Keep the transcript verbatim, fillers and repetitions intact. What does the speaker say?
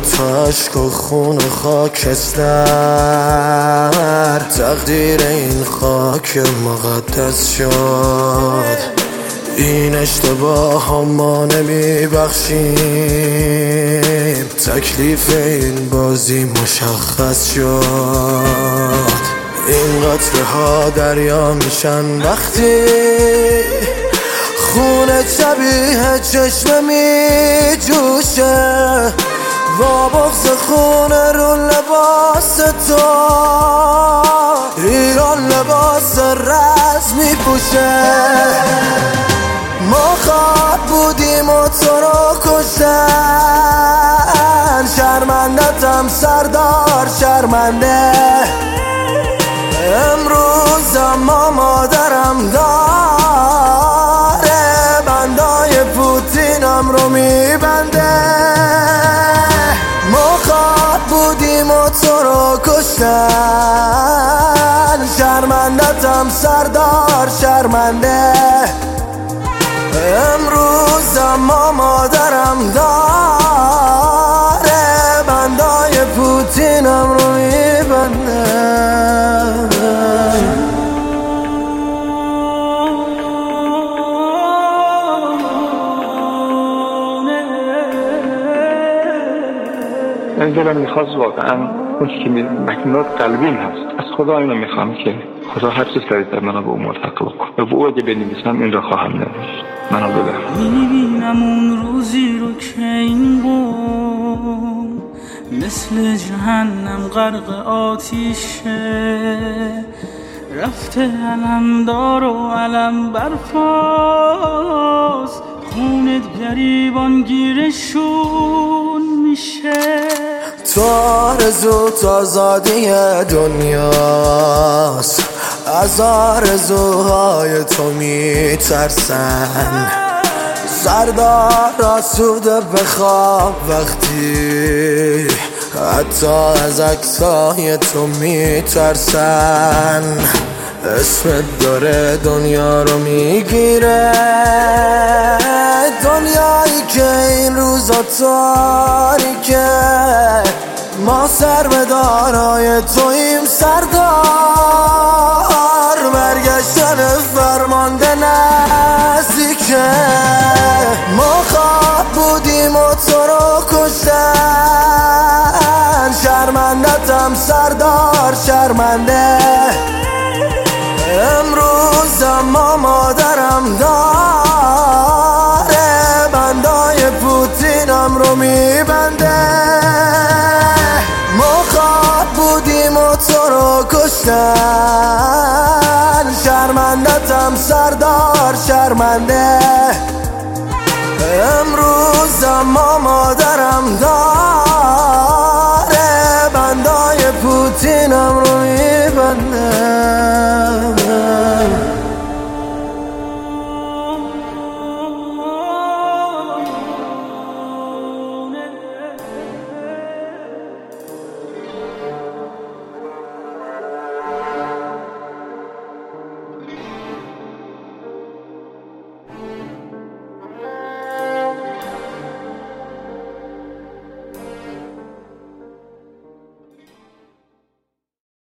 تو عشق و خون و خاکستر تقدیر این خاک مقدس شد. این اشتباه ها ما نمی بخشیم، تکلیف این بازی مشخص شد. این قطره ها دریا میشن وقتی خون شبیه چشم می جوشه، با بغض خون رو لباس تو ایران لباس رز می پوشه. ما خواب بودیم و تو رو کشتن، شرمندتم سردار شرمنده. امروز اما مادرم داره بندای پوتینم رو میبنده. ما خواب بودیم و تو رو کشتن، شرمندتم سردار شرمنده. امروز اما مادرم داره بندای پوتینم رو میبنده. من دلم میخواست واقعا اون که مکنات قلبیم هست از خدا اینو میخوام که خدا هر چیز سریعتر منو به اون ملحق بکن و به او اگه بنویسم این را خواهم نوشت. منو ببر. میبینم اون روزی رو که این قوم مثل جهنم غرق آتیشه، رفته علمدار و علم برفاست، خونت گریبان گیرشون میشه. تو آرزو تو آزادی دنیاست، از آرزوهای تو میترسن. سردار آسوده بخواب وقتی حتی از عکسای تو میترسن. اسمت داره دنیا رو میگیره، دنیایی که این روزا تاریکه. ما سر به دارای تویم سردار، برگشتن فرمانده نزدیکه. ما خواب بودیم و تو رو کشتن، شرمندتم سردار شرمنده. امروز اما مادرم داره بندای پوتینم رو میبنده. ما خواب بودیم و تو رو کشتن، شرمندتم سردار شرمنده. امروز اما مادرم